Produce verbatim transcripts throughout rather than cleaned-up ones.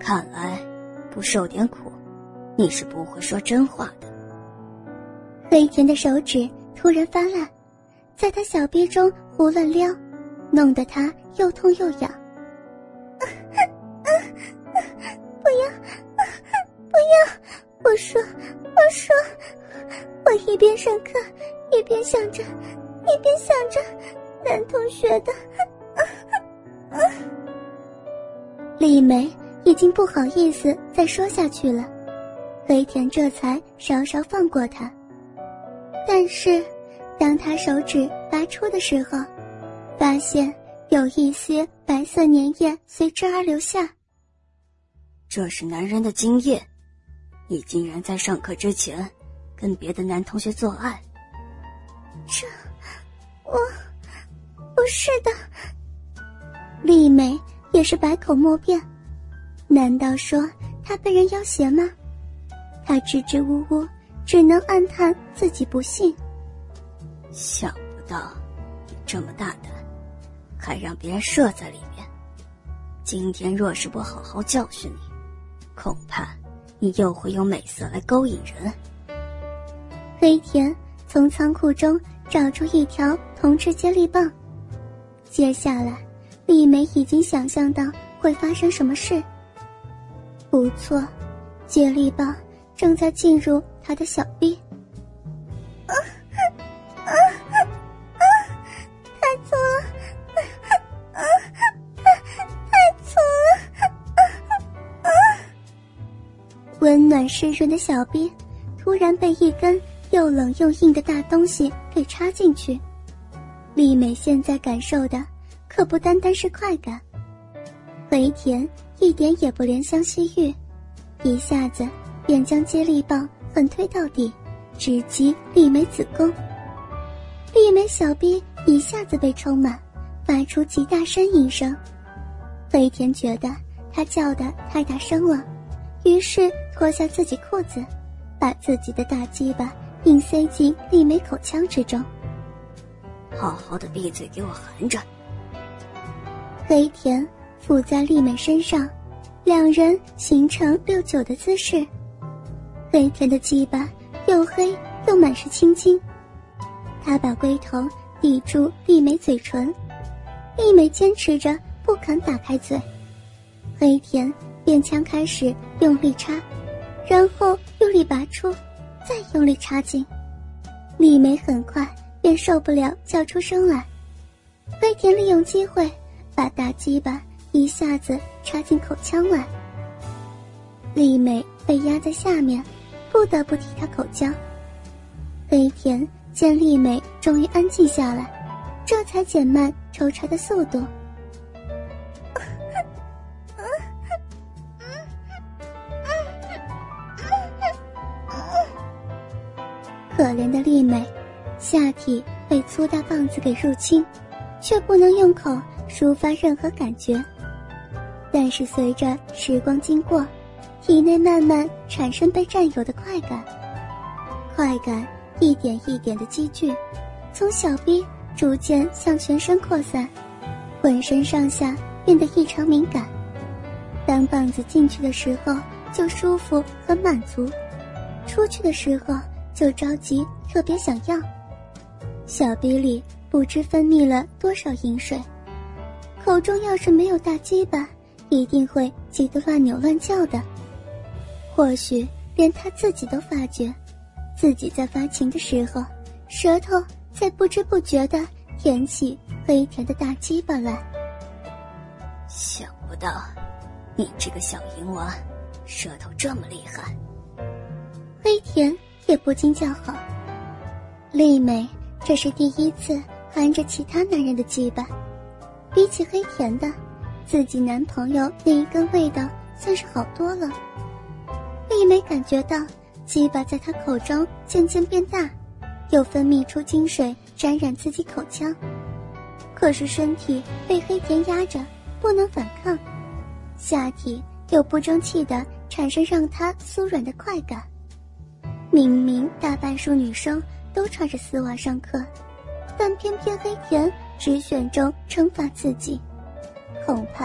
看来不受点苦，你是不会说真话的。 黑田的手指突然发烂，在他小臂中胡乱撩，弄得他又痛又痒。不要，不要！我说，我说，我一边上课，一边想着，一边想着男同学的。丽美已经不好意思再说下去了，黑田这才稍稍放过他。但是当他手指拔出的时候，发现有一些白色粘液随之而流下。 这是男人的精液，你竟然在上课之前跟别的男同学做爱。 这我不是的。丽美也是百口莫辩，难道说她被人要挟吗？她支支吾吾，只能暗叹自己不信。 想不到你这么大胆，还让别人射在里面。今天若是不好好教训你，恐怕你又会用美色来勾引人。 黑田从仓库中找出一条铜制接力棒，接下来丽美已经想象到会发生什么事。不错，接力棒正在进入她的小臂。啊啊啊啊！太粗了！啊啊！太粗了！啊啊！温暖湿润的小臂突然被一根又冷又硬的大东西给插进去。丽美现在感受的可不单单是快感。黑田一点也不怜香惜玉，一下子便将接力棒狠推到底，直击丽美子宫。丽美小臂一下子被充满，发出极大呻吟声。黑田觉得她叫得太大声了，于是脱下自己裤子，把自己的大鸡巴硬塞进丽美口腔之中。 好好的闭嘴，给我含着。 黑田附在丽美身上，两人形成六九的姿势。黑田的鸡巴又黑又满是青筋，他把龟头抵住丽美嘴唇，丽美坚持着不肯打开嘴。黑田便枪开始用力插，然后用力拔出，再用力插进。丽美很快便受不了，叫出声来。黑田利用机会把大鸡巴一下子插进口腔来。丽美被压在下面，不得不替她口交。黑田见丽美终于安静下来，这才减慢抽插的速度。可怜的丽美，下体被粗大棒子给入侵，却不能用口抒发任何感觉。但是随着时光经过，体内慢慢产生被占有的快感，快感一点一点的积聚，从小臂逐渐向全身扩散，浑身上下变得异常敏感。当棒子进去的时候就舒服和满足，出去的时候就着急特别想要。小臂里不知分泌了多少饮水，口中要是没有大鸡巴，一定会急得乱扭乱叫的。或许连他自己都发觉，自己在发情的时候，舌头在不知不觉地舔起黑田的大鸡巴来。 想不到你这个小淫娃舌头这么厉害。 黑田也不禁叫好。丽美这是第一次含着其他男人的鸡巴，比起黑田的，自己男朋友那一根味道算是好多了。丽美感觉到鸡巴在她口中渐渐变大，又分泌出精水沾染自己口腔，可是身体被黑田压着，不能反抗，下体又不争气地产生让她酥软的快感。明明大半数女生都穿着丝袜上课，但偏偏黑田只选中惩罚自己，恐怕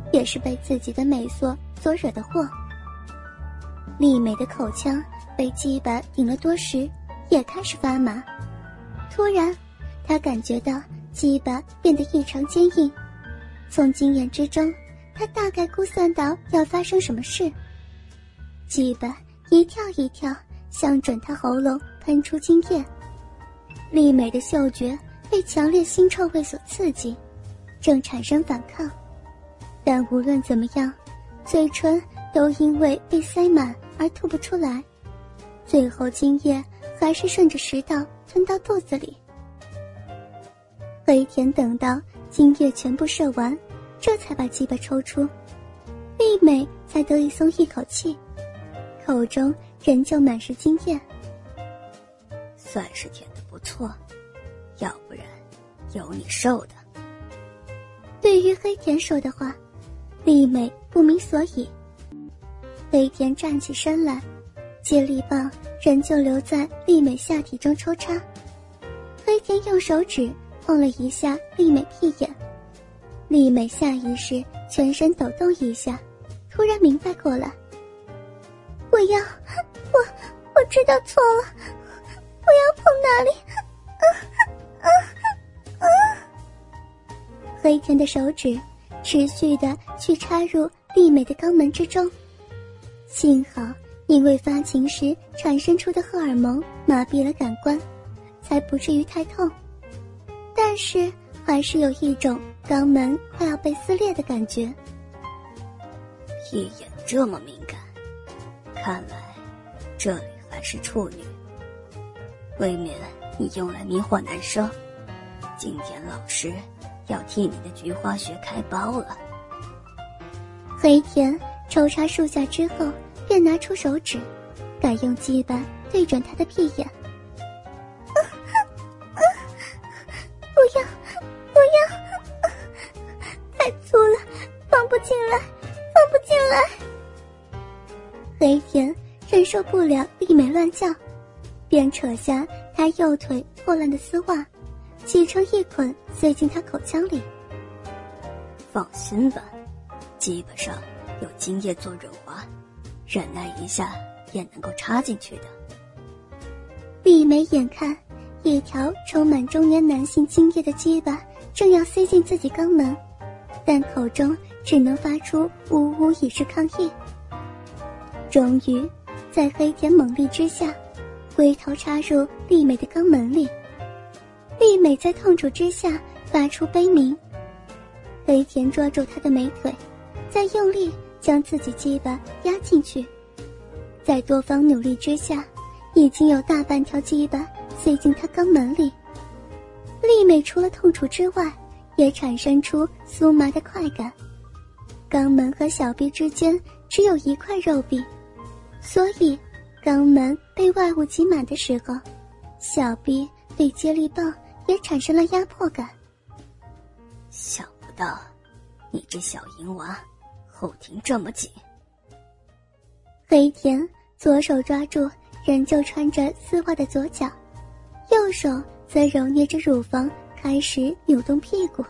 也是被自己的美色所惹的祸。丽美的口腔被鸡巴顶了多时，也开始发麻。突然，她感觉到鸡巴变得异常坚硬，从经验之中，她大概估算到要发生什么事。鸡巴一跳一跳，向准她喉咙喷出精液。丽美的嗅觉被强烈腥臭味所刺激，正产生反抗，但无论怎么样，嘴唇都因为被塞满而吐不出来，最后精液还是顺着食道吞到肚子里。黑田等到精液全部射完，这才把鸡巴抽出，丽美才得以松一口气，口中仍旧满是精液。 算是舔得不错，要不然有你受的。 对于黑田说的话，丽美不明所以。黑田站起身来，接力棒仍旧留在丽美下体中抽插。黑田用手指碰了一下丽美屁眼，丽美下意识全身抖动一下，突然明白过来。我要，我我知道错了，我要碰哪里？啊啊啊！黑田的手指持续地去插入丽美的肛门之中，幸好因为发情时产生出的荷尔蒙麻痹了感官，才不至于太痛，但是还是有一种肛门快要被撕裂的感觉。 屁眼这么敏感，看来这里还是处女，未免你用来迷惑男生，今天老师要替你的菊花穴开包了。 黑田抽插数下之后，便拿出手指，改用鸡巴对准他的屁眼。啊啊、不要不要、啊、太粗了，放不进来放不进来。黑田忍受不了丽美乱叫，便扯下她右腿破烂的丝袜，挤成一捆塞进她口腔里。 放心吧，基本上有精液做润滑，忍耐一下也能够插进去的。 丽美眼看一条充满中年男性精液的鸡巴正要塞进自己肛门，但口中只能发出呜呜以示抗议。终于在黑田猛力之下，龟头插入丽美的肛门里。丽美在痛楚之下发出悲鸣。黑田抓住她的美腿，再用力将自己鸡巴压进去。在多方努力之下，已经有大半条鸡巴塞进她肛门里。丽美除了痛楚之外，也产生出酥麻的快感。肛门和小臂之间只有一块肉壁，所以肛门被外物挤满的时候，小臂对接力棒也产生了压迫感。 想不到你这小淫娃后庭这么紧。 黑田左手抓住仍旧穿着丝袜的左脚，右手则揉捏着乳房开始扭动屁股。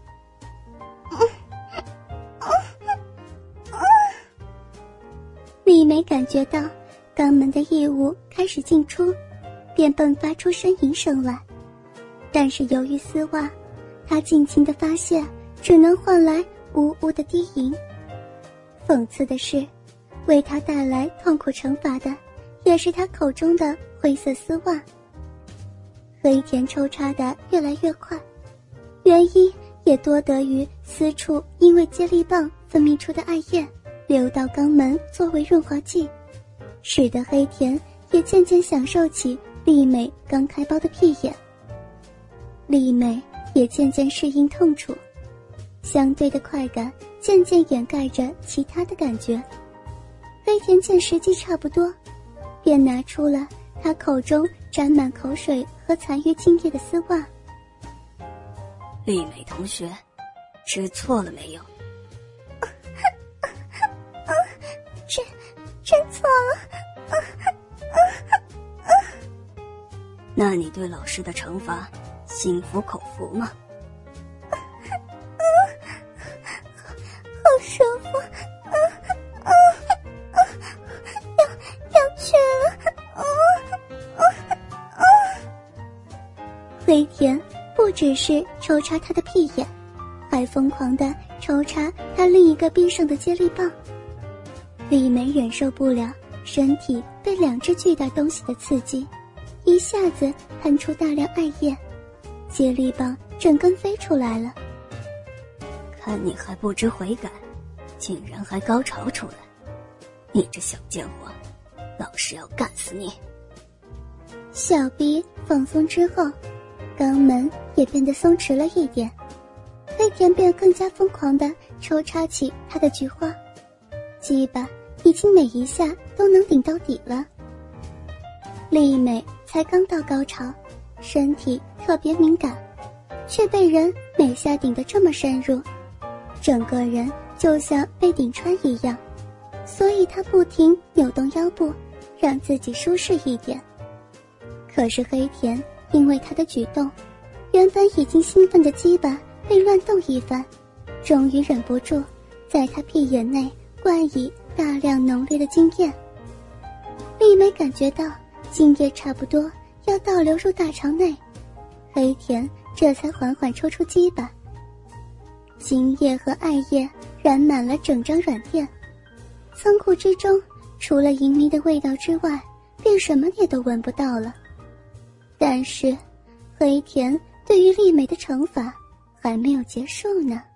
丽美感觉到肛门的异物开始进出，便迸发出呻吟声来，但是由于丝袜，她尽情的发泄只能换来呜呜的低吟。讽刺的是，为她带来痛苦惩罚的也是她口中的灰色丝袜。黑田抽插的越来越快，原因也多得于私处因为接力棒分泌出的艾叶流到肛门作为润滑剂，使得黑田也渐渐享受起丽美刚开包的屁眼。丽美也渐渐适应痛楚，相对的快感渐渐掩盖着其他的感觉。黑田见时机差不多，便拿出了他口中沾满口水和残余精液的丝袜。 丽美同学，吃错了没有？ 真真错了。 那你对老师的惩罚心服口服吗？ 好爽。 只是抽插他的屁眼，还疯狂地抽插他另一个逼上的接力棒。丽梅忍受不了身体被两只巨大东西的刺激，一下子喷出大量艾叶，接力棒整根飞出来了。 看你还不知悔改，竟然还高潮出来，你这小贱货，老师要干死你！ 小臂放松之后，肛门也变得松弛了一点，黑田便更加疯狂地抽插起他的菊花，鸡巴已经每一下都能顶到底了。丽美才刚到高潮，身体特别敏感，却被人每下顶得这么深入，整个人就像被顶穿一样，所以她不停扭动腰部，让自己舒适一点。可是黑田因为他的举动，原本已经兴奋的鸡巴被乱动一番，终于忍不住在他屁眼内灌以大量浓烈的精液。丽美感觉到精液差不多要倒流入大肠内，黑田这才缓缓抽出鸡巴。精液和艾叶染满了整张软垫，仓库之中除了淫糜的味道之外，便什么也都闻不到了。但是黑田对于丽美的惩罚还没有结束呢。